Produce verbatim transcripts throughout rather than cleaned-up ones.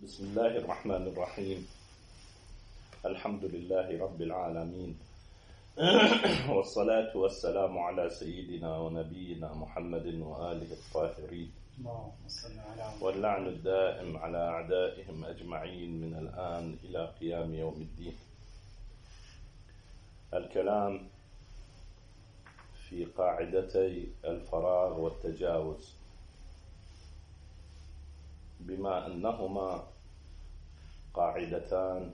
بسم الله الرحمن الرحيم. الحمد لله رب العالمين، والصلاة والسلام على سيدنا ونبينا محمد وآله الطاهرين، واللعن الدائم على أعدائهم أجمعين من الآن إلى قيام يوم الدين. الكلام في قاعدتي الفراغ والتجاوز، بما أنهما قاعدتان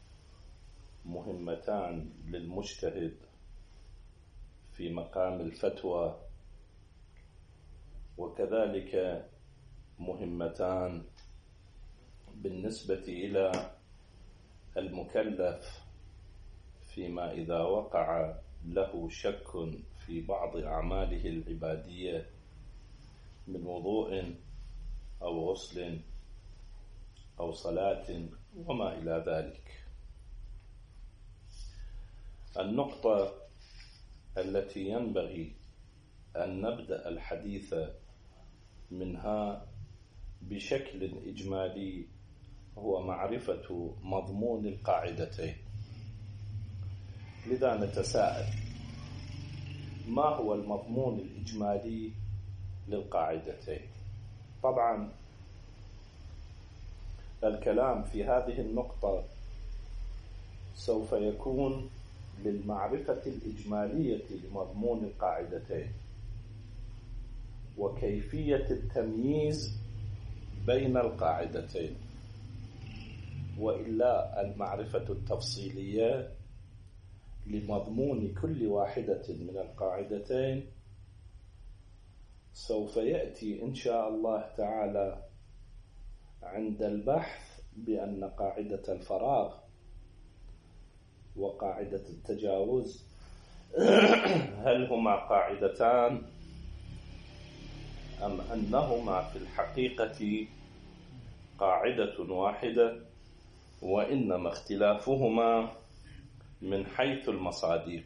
مهمتان للمجتهد في مقام الفتوى، وكذلك مهمتان بالنسبة إلى المكلف فيما إذا وقع له شك في بعض أعماله العبادية من وضوء أو غسل أو صلاة وما إلى ذلك. النقطة التي ينبغي أن نبدأ الحديث منها بشكل إجمالي هو معرفة مضمون القاعدتين. لذا نتساءل: ما هو المضمون الإجمالي للقاعدتين؟ طبعا الكلام في هذه النقطة سوف يكون للمعرفة الإجمالية لمضمون القاعدتين وكيفية التمييز بين القاعدتين، وإلا المعرفة التفصيلية لمضمون كل واحدة من القاعدتين سوف يأتي إن شاء الله تعالى عند البحث بأن قاعدة الفراغ وقاعدة التجاوز هل هما قاعدتان أم أنهما في الحقيقة قاعدة واحدة، وإنما اختلافهما من حيث المصادق.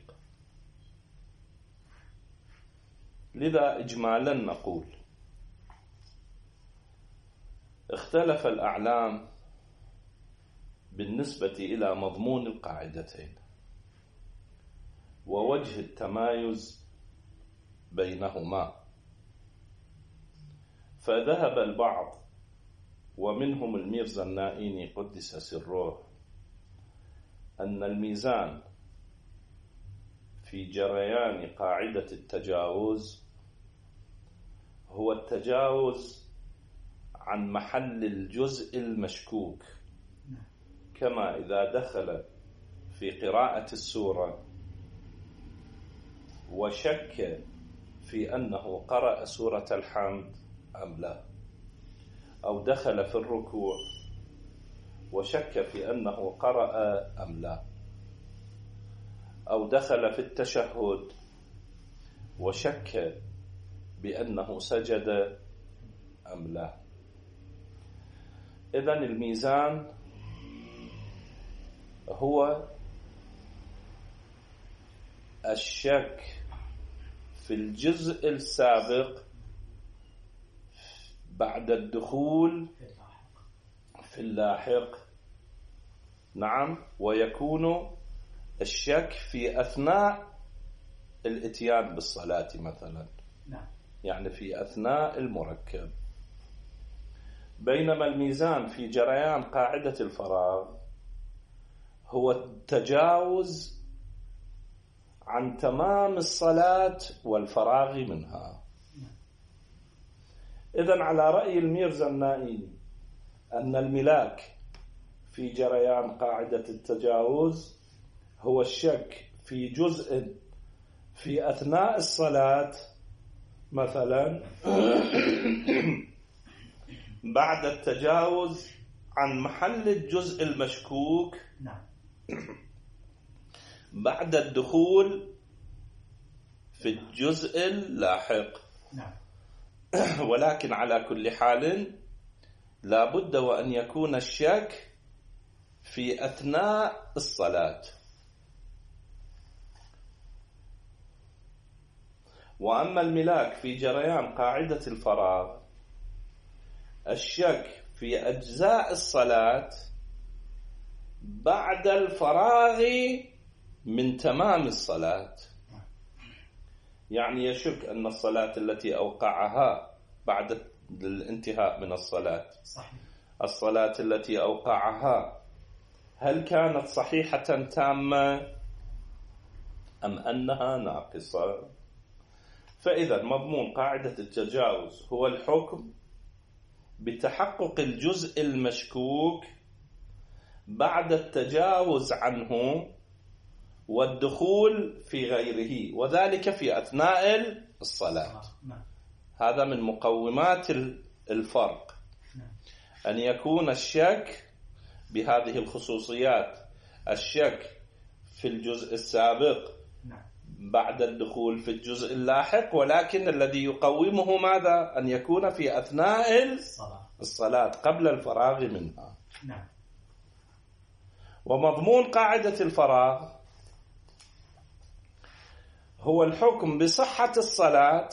لذا إجمالا نقول: اختلف الأعلام بالنسبة إلى مضمون القاعدتين ووجه التمايز بينهما، فذهب البعض ومنهم الميرزا النائيني قدس سره أن الميزان في جريان قاعدة التجاوز هو التجاوز عن محل الجزء المشكوك، كما إذا دخل في قراءة السورة وشك في أنه قرأ سورة الحمد أم لا، أو دخل في الركوع وشك في أنه قرأ أم لا، أو دخل في التشهد وشك بأنه سجد أم لا. إذن الميزان هو الشك في الجزء السابق بعد الدخول في اللاحق. نعم، ويكون الشك في أثناء الاتيان بالصلاة مثلا، يعني في أثناء المركب. بينما الميزان في جريان قاعدة الفراغ هو التجاوز عن تمام الصلاة والفراغ منها. إذن على رأي الميرزا النائيني أن الملاك في جريان قاعدة التجاوز هو الشك في جزء في أثناء الصلاة مثلا بعد التجاوز عن محل الجزء المشكوك بعد الدخول في الجزء اللاحق. ولكن على كل حال لا بد وأن يكون الشك في أثناء الصلاة. وأما الملاك في جريان قاعدة الفراغ الشك في أجزاء الصلاة بعد الفراغ من تمام الصلاة. يعني يشك أن الصلاة التي أوقعها بعد الانتهاء من الصلاة، الصلاة التي أوقعها هل كانت صحيحة تامة أم أنها ناقصة؟ فإذا مضمون قاعدة التجاوز هو الحكم بتحقق الجزء المشكوك بعد التجاوز عنه والدخول في غيره، وذلك في أثناء الصلاة. هذا من مقومات الفرق، أن يكون الشك بهذه الخصوصيات، الشك في الجزء السابق بعد الدخول في الجزء اللاحق، ولكن الذي يقومه ماذا؟ أن يكون في أثناء الصلاة قبل الفراغ منها. ومضمون قاعدة الفراغ هو الحكم بصحة الصلاة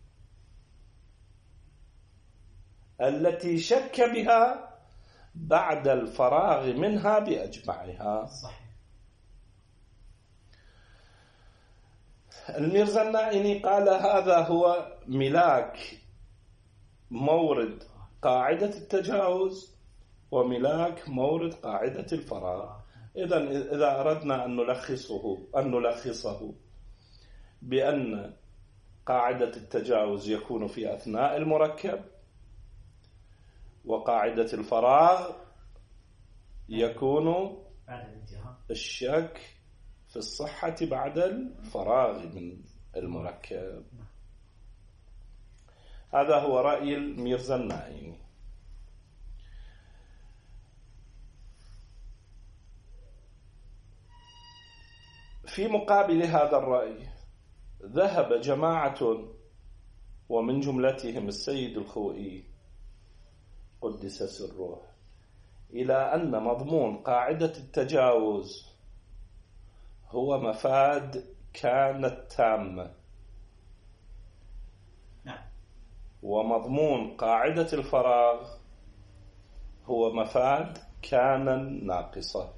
التي شك بها بعد الفراغ منها بأجمعها. صحيح. الميرزا النائني قال هذا هو ملاك مورد قاعدة التجاوز وملاك مورد قاعدة الفراغ. إذن إذا أردنا أن نلخصه أن نلخصه بأن قاعدة التجاوز يكون في أثناء المركب، وقاعدة الفراغ يكون الشك في الصحة بعد الفراغ من المركب. هذا هو رأي الميرزا النائني. في مقابل هذا الرأي ذهب جماعة ومن جملتهم السيد الخوئي قدس سره إلى أن مضمون قاعدة التجاوز هو مفاد كانت تامة، ومضمون قاعدة الفراغ هو مفاد كان ناقصة.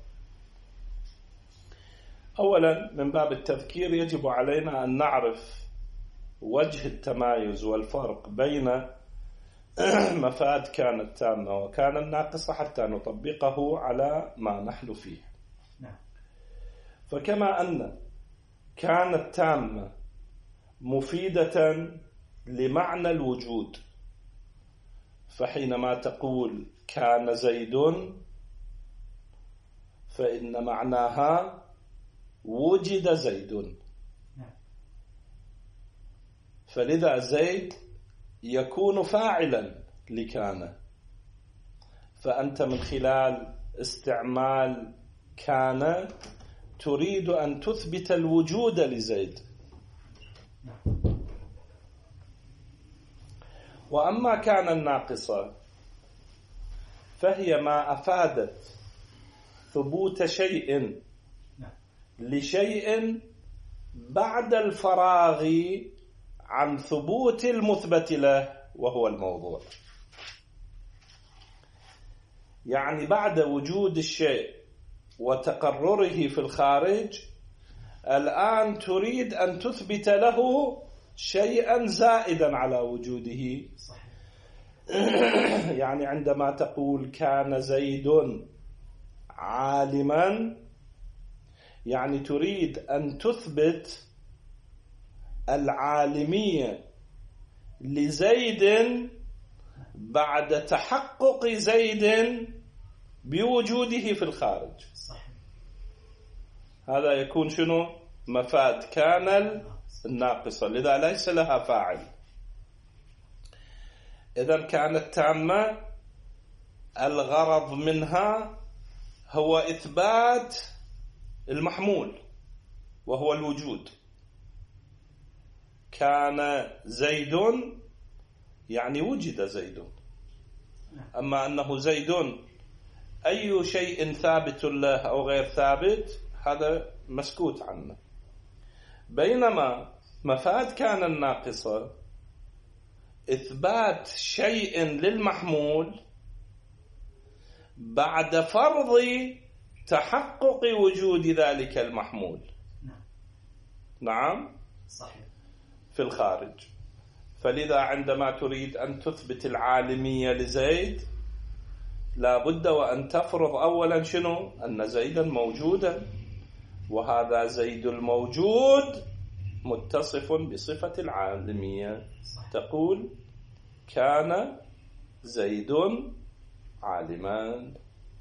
أولا من باب التذكير يجب علينا أن نعرف وجه التمايز والفرق بين مفاد كانت تامة وكان الناقصة حتى نطبقه على ما نحن فيه. فكما أن كانت تامة مفيدة لمعنى الوجود، فحينما تقول كان زيد فإن معناها وجد زيد، فلذا زيد يكون فاعلا لكان، فأنت من خلال استعمال كان تريد أن تثبت الوجود لزيد. وأما كان الناقصة فهي ما أفادت ثبوت شيء لشيء بعد الفراغ عن ثبوت المثبت له وهو الموضوع. يعني بعد وجود الشيء وتقرره في الخارج الآن تريد أن تثبت له شيئا زائدا على وجوده. يعني عندما تقول كان زيد عالما، يعني تريد أن تثبت العالمية لزيد بعد تحقق زيد بوجوده في الخارج. هذا يكون شنو؟ مفاد كان الناقصة، لذا ليس لها فاعل. إذن كانت تامة الغرض منها هو إثبات المحمول وهو الوجود. كان زيد يعني وجد زيد، أما أنه زيد أي شيء ثابت له أو غير ثابت هذا مسكوت عنه. بينما مفاد كان الناقصة إثبات شيء للمحمول بعد فرض تحقق وجود ذلك المحمول. نعم صحيح في الخارج. فلذا عندما تريد أن تثبت العالمية لزيد لا بد وأن تفرض أولا شنو؟ أن زيدا موجودا، وهذا زيد الموجود متصف بصفة العالمية. تقول كان زيد عالما.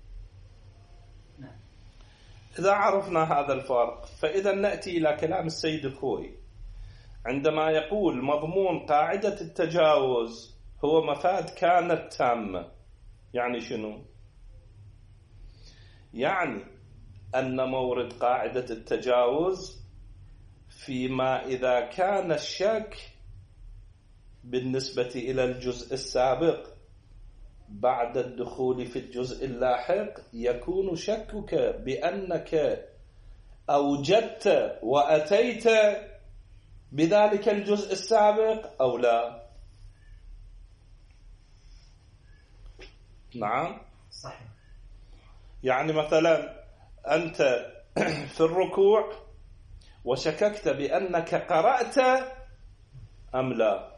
إذا عرفنا هذا الفرق فإذا نأتي إلى كلام السيد الخوئي عندما يقول مضمون قاعدة التجاوز هو مفاد كانت تامة. يعني شنو؟ يعني أن مورد قاعدة التجاوز فيما إذا كان الشك بالنسبة إلى الجزء السابق بعد الدخول في الجزء اللاحق يكون شكك بأنك أوجدت وأتيت بذلك الجزء السابق أو لا. نعم صحيح. يعني مثلا أنت في الركوع وشككت بأنك قرأت أم لا،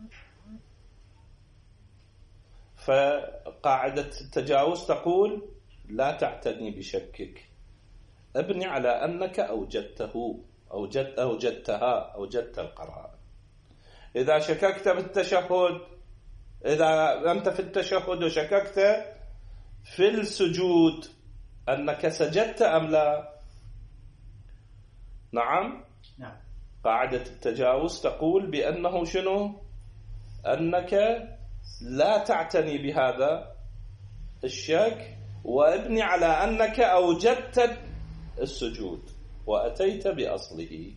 فقاعدة التجاوز تقول لا تعتني بشكك، ابني على أنك أوجدته أوجدت أوجدتها أوجدت القراءة. إذا شككت بالتشهد، إذا أنت في التشهد وشككت في السجود أنك سجدت أم لا. نعم نعم. قاعدة التجاوز تقول بأنه شنو؟ أنك لا تعتني بهذا الشك وابني على أنك أوجدت السجود وأتيت بأصله.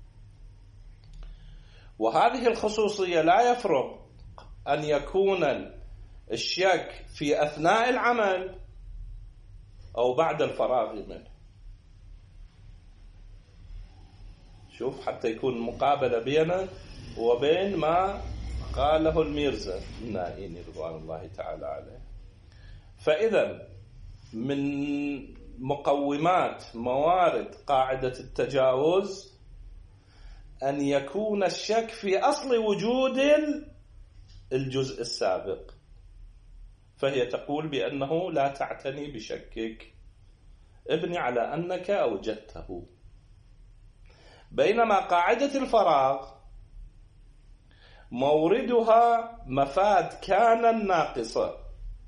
وهذه الخصوصية لا يفرق أن يكون الشك في أثناء العمل أو بعد الفراغ منه. شوف حتى يكون مقابلة بينه وبين ما قاله الميرزا النائيني رضوان الله تعالى عليه. فإذا من مقومات موارد قاعدة التجاوز أن يكون الشك في أصل وجود الجزء السابق، فهي تقول بأنه لا تعتني بشكك، ابني على أنك أوجدته. بينما قاعدة الفراغ موردها مفاد كان الناقصة،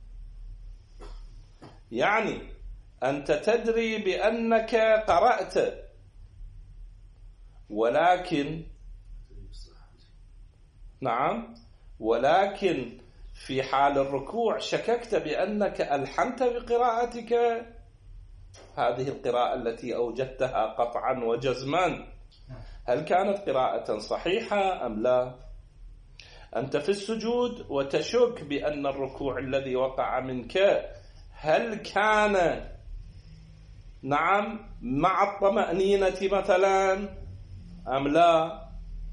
يعني أنت تدري بأنك قرأت ولكن نعم ولكن في حال الركوع شككت بأنك ألحنت بقراءتك هذه القراءة التي أوجدتها قطعا وجزما، هل كانت قراءة صحيحة أم لا؟ أنت في السجود وتشك بأن الركوع الذي وقع منك هل كان نعم مع الطمأنينة مثلا أم لا؟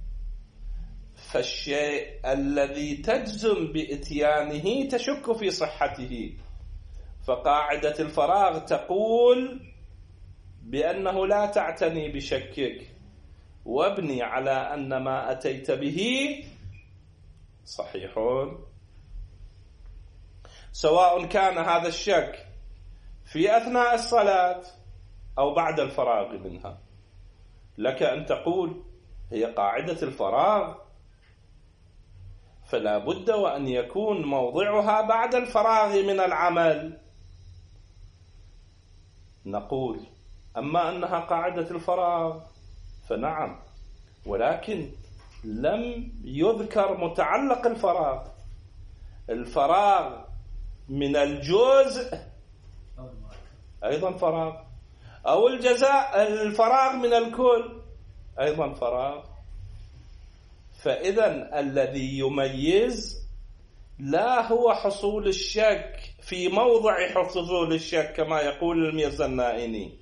فالشيء الذي تجزم بإتيانه تشك في صحته. فقاعدة الفراغ تقول بأنه لا تعتني بشكك وابني على أن ما أتيت به صحيح، سواء كان هذا الشك في أثناء الصلاة أو بعد الفراغ منها. لك أن تقول هي قاعدة الفراغ فلا بد وأن يكون موضعها بعد الفراغ من العمل. نقول أما أنها قاعدة الفراغ فنعم، ولكن لم يذكر متعلق الفراغ. الفراغ من الجزء أيضا فراغ، أو الجزاء الفراغ من الكل أيضا فراغ. فإذا الذي يميز لا هو حصول الشك في موضع حصول الشك كما يقول الميرزا النائيني،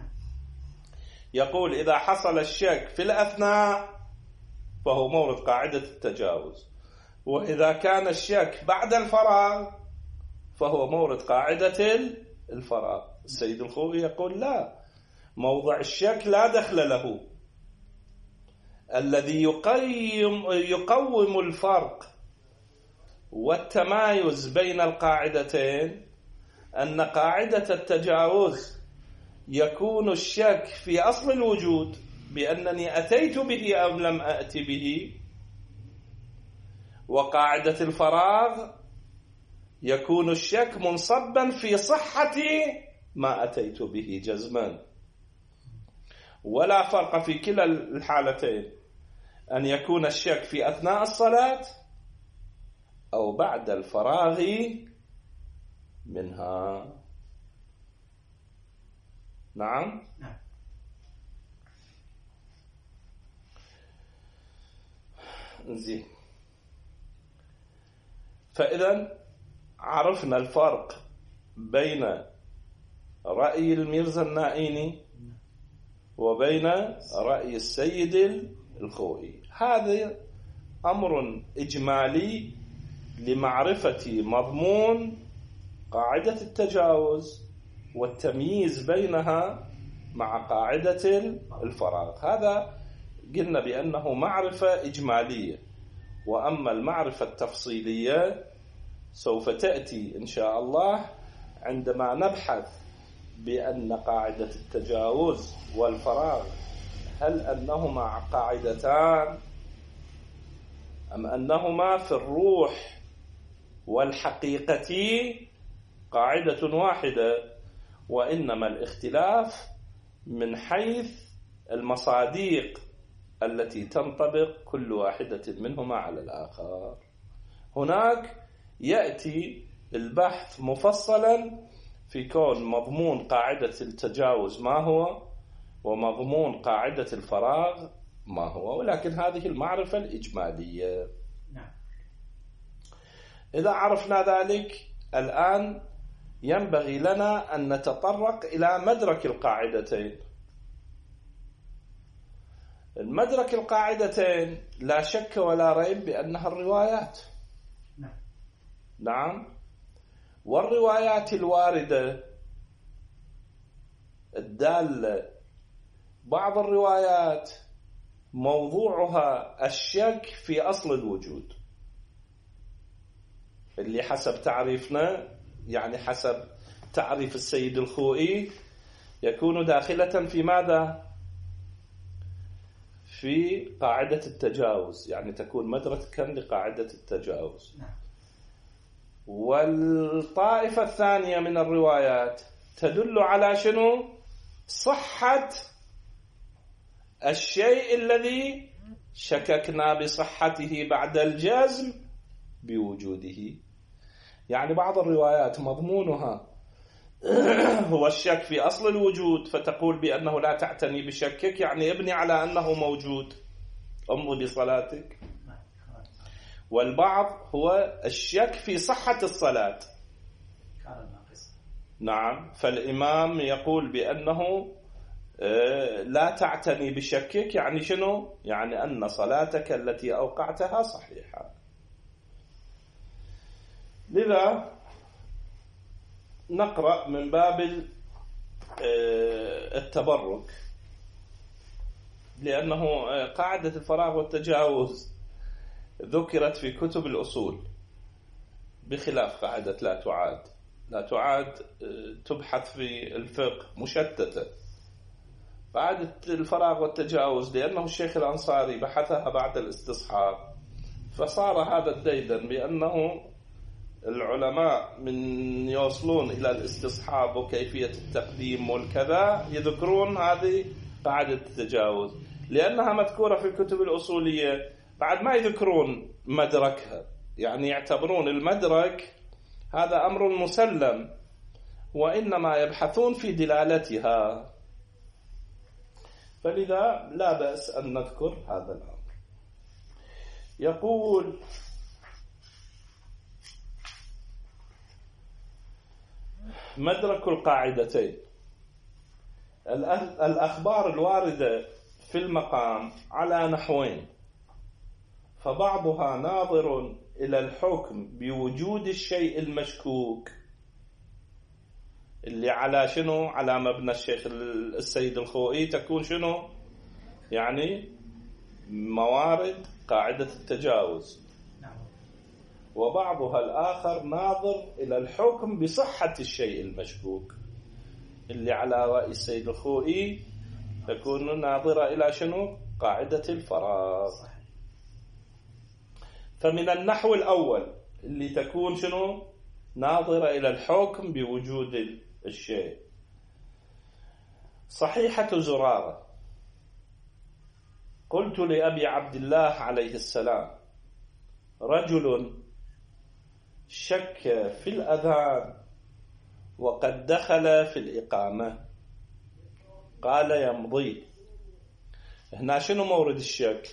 يقول إذا حصل الشك في الأثناء فهو مورد قاعدة التجاوز، وإذا كان الشك بعد الفراغ فهو مورد قاعدة الفراغ. السيد الخوئي يقول لا، موضع الشك لا دخل له. الذي يقيم يقوم الفرق والتمايز بين القاعدتين أن قاعدة التجاوز يكون الشك في أصل الوجود بأنني أتيت به أو لم أأتي به، وقاعدة الفراغ يكون الشك منصبا في صحة ما أتيت به جزما. ولا فرق في كلا الحالتين أن يكون الشك في أثناء الصلاة أو بعد الفراغ منها. نعم. زين. فإذا عرفنا الفرق بين رأي الميرزا النائيني وبين رأي السيد الخوئي. هذا أمر إجمالي لمعرفة مضمون قاعدة التجاوز والتمييز بينها مع قاعدة الفراغ. هذا قلنا بأنه معرفة إجمالية، وأما المعرفة التفصيلية سوف تأتي إن شاء الله عندما نبحث بأن قاعدة التجاوز والفراغ هل أنهما قاعدتان أم أنهما في الروح والحقيقة قاعدة واحدة، وإنما الاختلاف من حيث المصادق التي تنطبق كل واحدة منهما على الآخر. هناك يأتي البحث مفصلا في كون مضمون قاعدة التجاوز ما هو ومضمون قاعدة الفراغ ما هو، ولكن هذه المعرفة الإجمالية. إذا عرفنا ذلك الآن ينبغي لنا أن نتطرق إلى مدرك القاعدتين. المدرك القاعدتين لا شك ولا ريب بأنها الروايات. نعم. والروايات الواردة الدالة، بعض الروايات موضوعها الشك في أصل الوجود، اللي حسب تعريفنا يعني حسب تعريف السيد الخوئي يكون داخلة في ماذا؟ في قاعدة التجاوز، يعني تكون مدركا لقاعدة التجاوز. والطائفة الثانية من الروايات تدل على شنو؟ صحة الشيء الذي شككنا بصحته بعد الجزم بوجوده. يعني بعض الروايات مضمونها هو الشك في أصل الوجود، فتقول بأنه لا تعتني بشكك، يعني ابني على أنه موجود، امضي بصلاتك. والبعض هو الشك في صحة الصلاة. نعم. فالإمام يقول بأنه لا تعتني بشكك، يعني شنو؟ يعني أن صلاتك التي أوقعتها صحيحة. لذا نقرأ من باب التبرك، لأنه قاعدة الفراغ والتجاوز ذكرت في كتب الأصول بخلاف قاعدة لا تعاد. لا تعاد تبحث في الفقه مشتتة. قاعدة الفراغ والتجاوز لأنه الشيخ الأنصاري بحثها بعد الاستصحاب، فصار هذا الديدن بأنه العلماء من يوصلون إلى الاستصحاب وكيفية التقديم والكذا يذكرون هذه قاعدة التجاوز لأنها مذكورة في الكتب الأصولية، بعد ما يذكرون مدركها، يعني يعتبرون المدرك هذا أمر مسلم وإنما يبحثون في دلالتها. فلذا لا بأس أن نذكر هذا الأمر. يقول مدرك القاعدتين: الأخبار الواردة في المقام على نحوين، فبعضها ناظر إلى الحكم بوجود الشيء المشكوك اللي على شنو؟ على مبنى الشيخ السيد الخوئي تكون شنو؟ يعني موارد قاعدة التجاوز. وبعضها الآخر ناظر إلى الحكم بصحة الشيء المشكوك. اللي على رأي السيد الخوئي تكون ناظرة إلى شنو؟ قاعدة الفراغ. فمن النحو الأول اللي تكون شنو؟ ناظرة إلى الحكم بوجود الشيء. صحيحة زرارة: قلت لأبي عبد الله عليه السلام: رجل شك في الأذان وقد دخل في الإقامة، قال يمضي. هنا شنو مورد الشك؟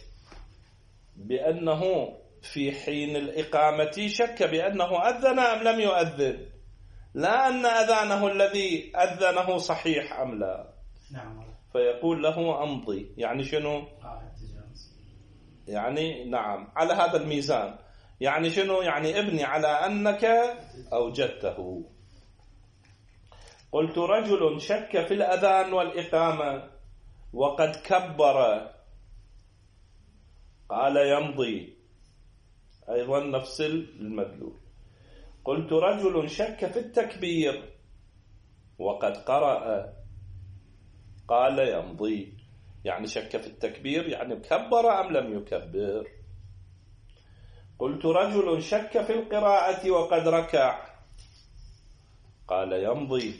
بأنه في حين الإقامة شك بأنه أذن أم لم يؤذن، لا أن أذانه الذي أذنه صحيح أم لا. نعم. فيقول له أمضي. يعني شنو؟ يعني نعم على هذا الميزان. يعني شنو؟ يعني ابني على أنك أوجدته. قلت رجل شك في الأذان والإقامة وقد كبر، قال يمضي. أيضا نفس المدلول. قلت رجل شك في التكبير وقد قرأ، قال يمضي. يعني شك في التكبير يعني كبر أم لم يكبر. قلت رجل شك في القراءة وقد ركع، قال يمضي.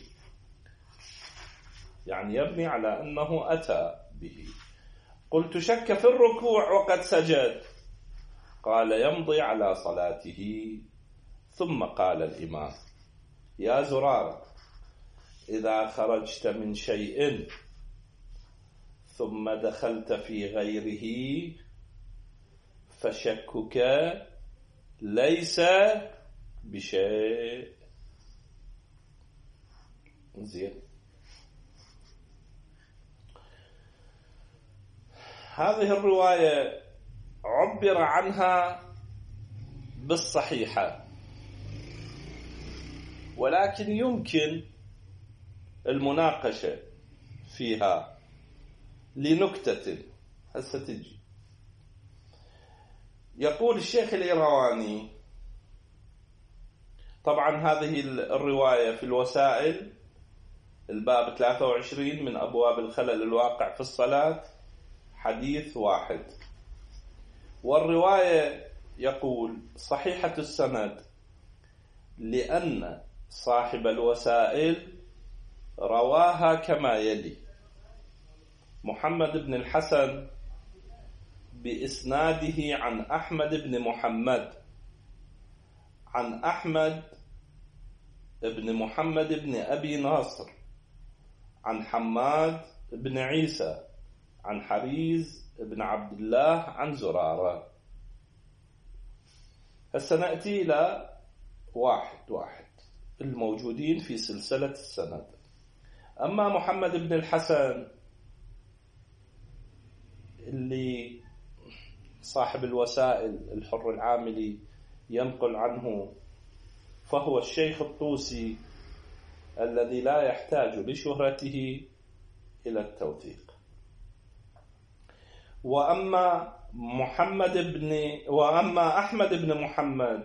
يعني يبني على أنه أتى به. قلت شك في الركوع وقد سجد، قال يمضي على صلاته. ثم قال الإمام: يا زرارة، إذا خرجت من شيء ثم دخلت في غيره فشكك ليس بشيء. زين. هذه الرواية عبر عنها بالصحيحة، ولكن يمكن المناقشة فيها لنكتة هسه تجي. يقول الشيخ الإيرواني، طبعا هذه الرواية في الوسائل الباب ثلاثة وعشرين من أبواب الخلل الواقع في الصلاة، حديث واحد. والرواية يقول صحيحة السند لأن صاحب الوسائل رواها كما يلي: محمد بن الحسن بإسناده عن أحمد بن محمد عن أحمد بن محمد بن أبي ناصر عن حماد بن عيسى عن حريز بن عبد الله عن زرارة. هسه نأتي إلى واحد واحد الموجودين في سلسلة السند. أما محمد بن الحسن اللي صاحب الوسائل الحر العاملي ينقل عنه، فهو الشيخ الطوسي الذي لا يحتاج بشهرته إلى التوثيق. وأما محمد بن وأما أحمد بن محمد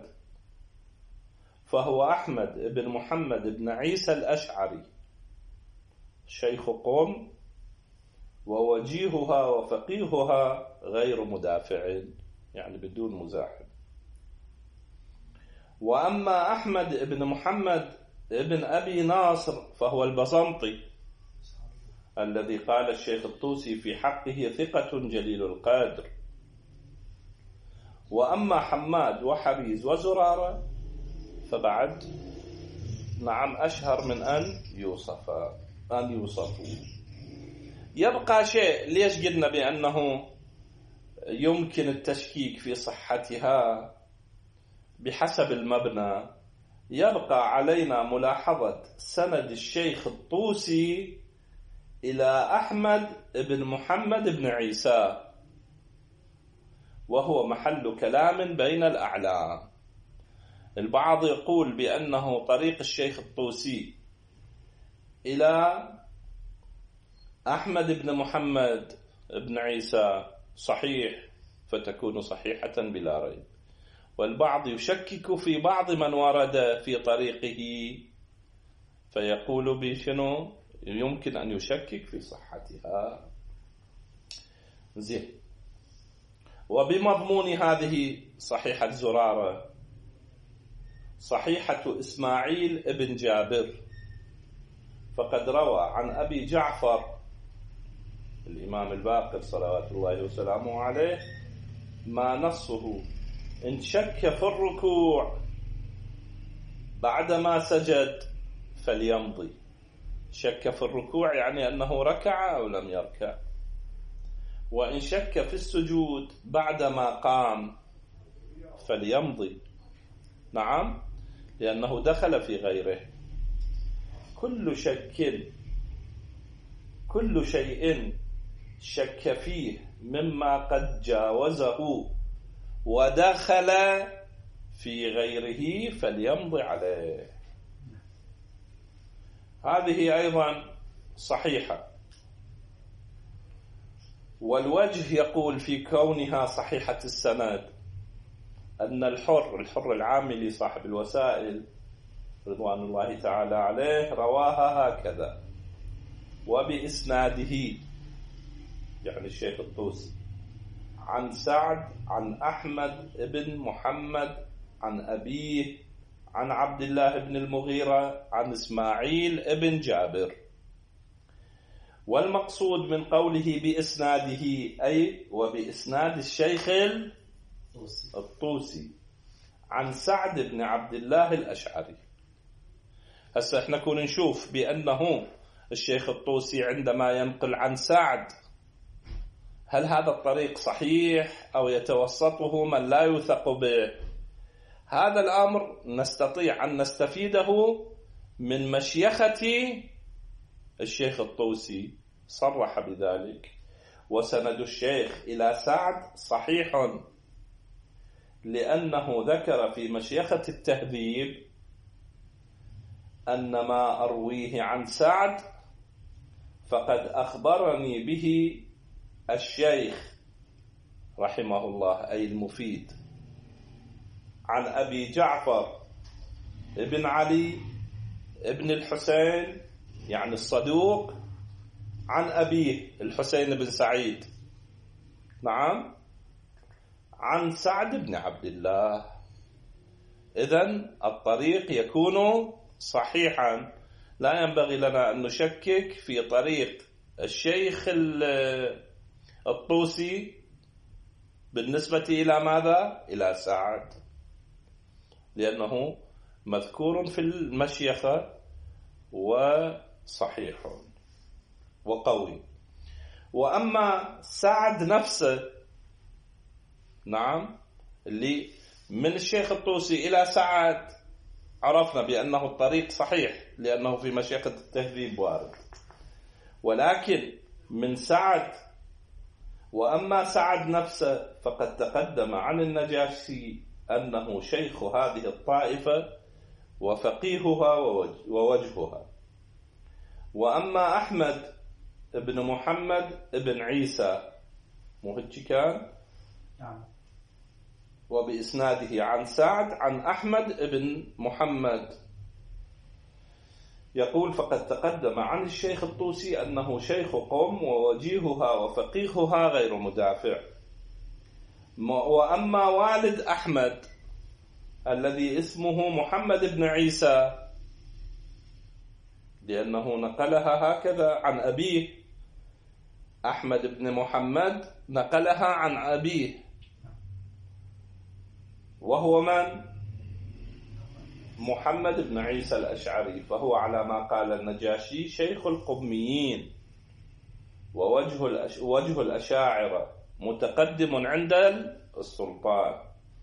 فهو أحمد بن محمد بن عيسى الأشعري، شيخ قوم ووجيهها وفقيهها غير مدافع، يعني بدون مزاحم. وأما أحمد بن محمد بن أبي ناصر فهو البزنطي الذي قال الشيخ الطوسي في حقه ثقة جليل القدر. وأما حماد وحريز وزرارة فبعد نعم أشهر من أن يوصف أن يوصفوا. يبقى شيء، ليش قلنا بأنه يمكن التشكيك في صحتها بحسب المبنى؟ يبقى علينا ملاحظة سند الشيخ الطوسي إلى أحمد بن محمد بن عيسى، وهو محل كلام بين الأعلام. البعض يقول بأنه طريق الشيخ الطوسي إلى أحمد بن محمد بن عيسى صحيح، فتكون صحيحة بلا ريب. والبعض يشكك في بعض من ورد في طريقه فيقول بشنو يمكن أن يشكك في صحتها. زين. وبمضمون هذه صحيحة زرارة صحيحة إسماعيل ابن جابر، فقد روى عن أبي جعفر الإمام الباقر صلوات الله وسلامه عليه ما نصه: إن شك في الركوع بعدما سجد فليمضي. شك في الركوع يعني أنه ركع أو لم يركع. وإن شك في السجود بعدما قام فليمضي. نعم، لأنه دخل في غيره. كل شك كل شيء شك فيه مما قد جاوزه ودخل في غيره فليمضي عليه. هذه أيضا صحيحة. والوجه يقول في كونها صحيحة السند أن الحر الحر العاملي صاحب الوسائل رضوان الله تعالى عليه رواها هكذا: وبإسناده، يعني الشيخ الطوسي، عن سعد عن أحمد بن محمد عن أبيه عن عبد الله بن المغيرة عن إسماعيل بن جابر. والمقصود من قوله بإسناده أي وبإسناد الشيخ الطوسي عن سعد بن عبد الله الأشعري. هسه احنا كنا نشوف بأنه الشيخ الطوسي عندما ينقل عن سعد هل هذا الطريق صحيح أو يتوسطه من لا يوثق به؟ هذا الأمر نستطيع أن نستفيده من مشيخة الشيخ الطوسي، صرح بذلك. وسند الشيخ إلى سعد صحيح، لأنه ذكر في مشيخة التهذيب أن ما أرويه عن سعد فقد أخبرني به الشيخ رحمه الله أي المفيد عن أبي جعفر ابن علي ابن الحسين يعني الصدوق عن أبيه الحسين بن سعيد، نعم، عن سعد بن عبد الله. إذن الطريق يكون صحيحا. لا ينبغي لنا أن نشكك في طريق الشيخ الطوسي بالنسبة إلى ماذا؟ إلى سعد، لأنه مذكور في المشيخة وصحيح وقوي. وأما سعد نفسه، نعم، اللي من الشيخ الطوسي إلى سعد عرفنا بأنه الطريق صحيح لأنه في مشيخة التهذيب وارد. ولكن من سعد، وأما سعد نفسه فقد تقدم عن النجاشي أنه شيخ هذه الطائفة وفقيهها ووجهها. وأما أحمد بن محمد بن عيسى مهجي كان نعم، وبإسناده عن سعد عن أحمد بن محمد يقول: فقد تقدم عن الشيخ الطوسي أنه شيخ قوم ووجيهها وفقيهها غير مدافع. وأما والد أحمد الذي اسمه محمد بن عيسى لأنه نقلها هكذا عن أبيه، أحمد بن محمد نقلها عن أبيه، وهو من؟ محمد بن عيسى الأشعري، فهو على ما قال النجاشي شيخ القميين ووجه الأش... وجه الأشاعرة متقدم عند السلطان.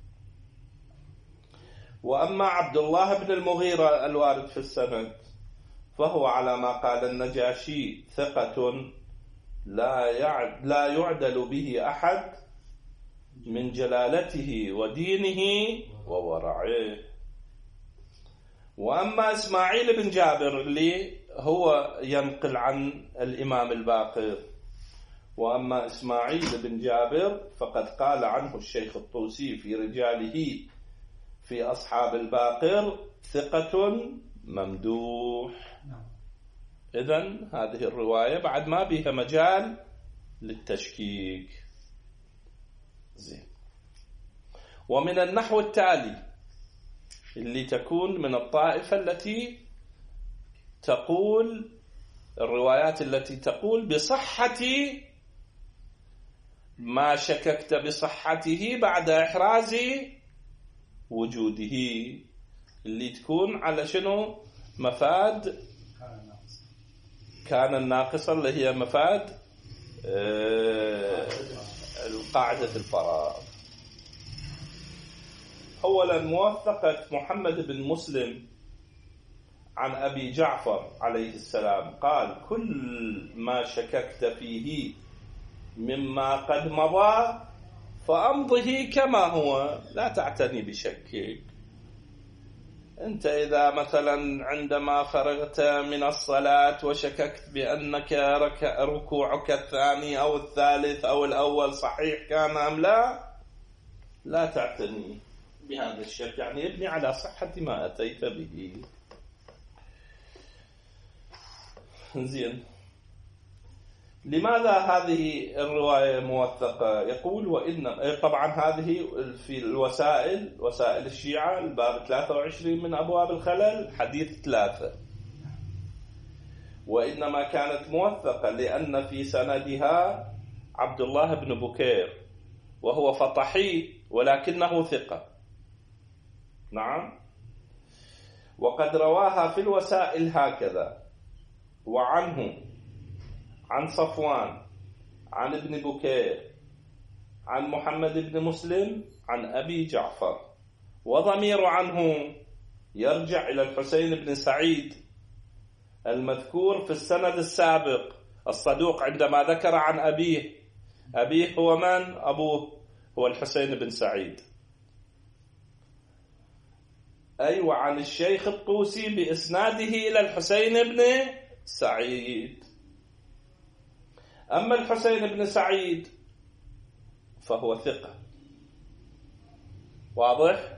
وأما عبد الله بن المغيرة الوارد في السند فهو على ما قال النجاشي ثقة لا يعد لا يعدل به أحد من جلالته ودينه وورعه. وأما إسماعيل بن جابر اللي هو ينقل عن الإمام الباقر. وأما إسماعيل بن جابر فقد قال عنه الشيخ الطوسي في رجاله في أصحاب الباقر ثقة ممدوح. إذن هذه الرواية بعد ما بها مجال للتشكيك. زين. ومن النحو التالي اللي تكون من الطائفة التي تقول الروايات التي تقول بصحة ما شككت بصحته بعد إحراز وجوده، اللي تكون على شنو؟ مفاد كان الناقصة، اللي هي مفاد القاعدة الفراغ. أولا موثقة محمد بن مسلم عن أبي جعفر عليه السلام قال: كل ما شككت فيه مما قد مضى فأمضه كما هو، لا تعتني بشكك. أنت إذا مثلا عندما فرغت من الصلاة وشككت بأنك ركوعك الثاني أو الثالث أو الأول صحيح كان أم لا، لا تعتني بهذا الشك، يعني يبني على صحة ما أتيت به. زين. لماذا هذه الرواية موثقة؟ يقول: وإن طبعا هذه في الوسائل، وسائل الشيعة، الباب ثلاثة وعشرين من أبواب الخلل، حديث ثلاثة. وإنما كانت موثقة لأن في سندها عبد الله بن بكير وهو فطحي ولكنه ثقة. نعم. وقد رواها في الوسائل هكذا: وعنه عن صفوان عن ابن بكير عن محمد بن مسلم عن أبي جعفر. وضمير عنه يرجع إلى الحسين بن سعيد المذكور في السند السابق الصدوق عندما ذكر عن أبيه. أبيه هو من؟ أبوه هو الحسين بن سعيد. أي أيوة، عن الشيخ الطوسي بإسناده إلى الحسين بن سعيد. أما الحسين بن سعيد فهو ثقة، واضح؟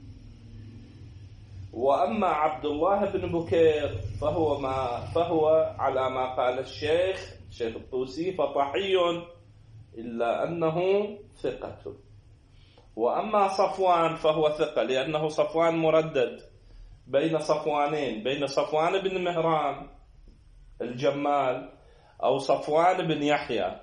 وأما عبد الله بن بكير فهو ما فهو على ما قال الشيخ الشيخ الطوسي فطحي، إلا أنه ثقة. وأما صفوان فهو ثقة لأنه صفوان مردد بين صفوانين، بين صفوان بن مهران الجمال أو صفوان بن يحيى،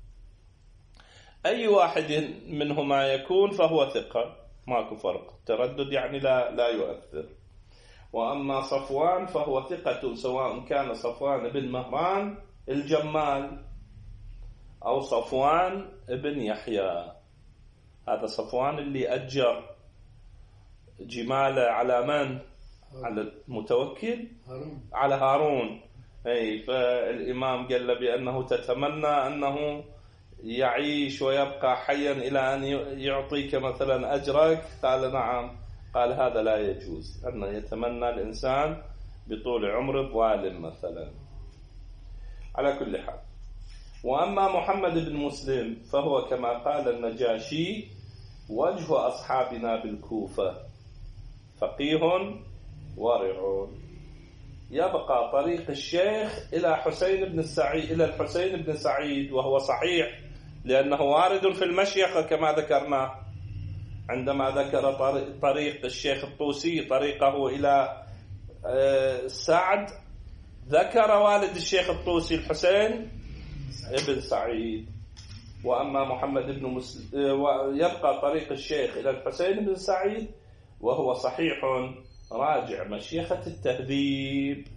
أي واحد منهما يكون فهو ثقة، ماكو فرق، تردد يعني لا لا يؤثر. وأما صفوان فهو ثقة سواء كان صفوان بن مهران الجمال أو صفوان بن يحيى. هذا صفوان اللي أجر جماله على من؟ على المتوكل، على هارون. أي فالإمام قال له بأنه تتمنى أنه يعيش ويبقى حيا إلى أن يعطيك مثلا أجرك؟ قال نعم. قال هذا لا يجوز، أنه يتمنى الإنسان بطول عمر ظالم مثلا. على كل حال. وأما محمد بن مسلم فهو كما قال النجاشي وجه أصحابنا بالكوفة، فقيه ورع. يبقى طريق الشيخ إلى حسين بن سعيد إلى الحسين بن سعيد، وهو صحيح لأنه وارد في المشيخة كما ذكرنا عندما ذكر طريق الشيخ الطوسي طريقه إلى سعد، ذكر والد الشيخ الطوسي الحسين ابن سعيد. وأما محمد بن مسلم يبقى طريق الشيخ إلى الحسين بن سعيد وهو صحيح راجع مشيخة التهذيب.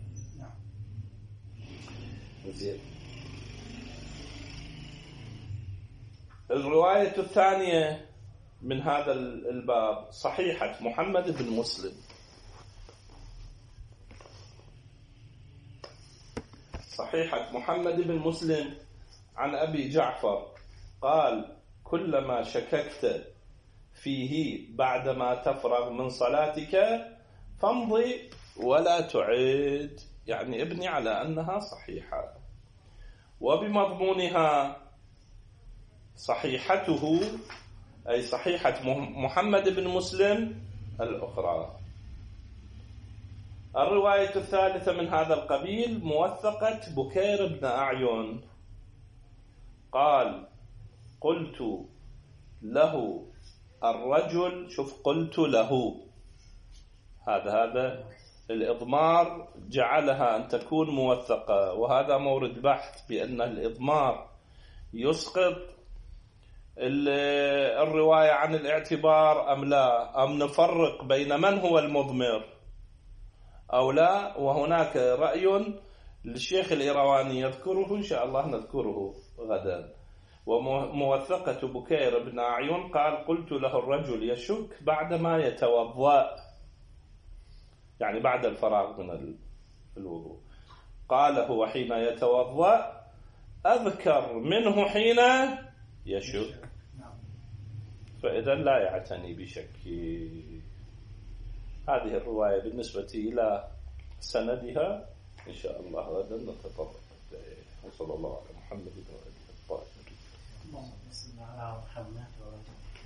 زين. الرواية الثانية من هذا الباب صحيحة محمد بن مسلم. صحيحة محمد بن مسلم عن أبي جعفر قال: كلما شككت فيه بعدما تفرغ من صلاتك فامضي ولا تعد. يعني ابني على أنها صحيحة، وبمضمونها صحيحته أي صحيحة محمد بن مسلم الأخرى. الرواية الثالثة من هذا القبيل موثقة بكير بن أعين قال: قلت له الرجل، شوف قلت له، هذا هذا الإضمار جعلها أن تكون موثقة، وهذا مورد بحث بأن الإضمار يسقط الرواية عن الاعتبار أم لا، أم نفرق بين من هو المضمر أو لا. وهناك رأي للشيخ الإيرواني يذكره إن شاء الله نذكره غدا. وموثقة بكير بن أعين قال: قلت له الرجل يشك بعدما يتوضأ، يعني بعد الفراغ من الوضوء. قال: هو حين يتوضأ أذكر منه حين يشك، فإذا لا يعتني بشك. هذه الرواية بالنسبة إلى سندها إن شاء الله غدا نتطرق إليه. وصلى الله على محمد وعلى آله الطاهرين.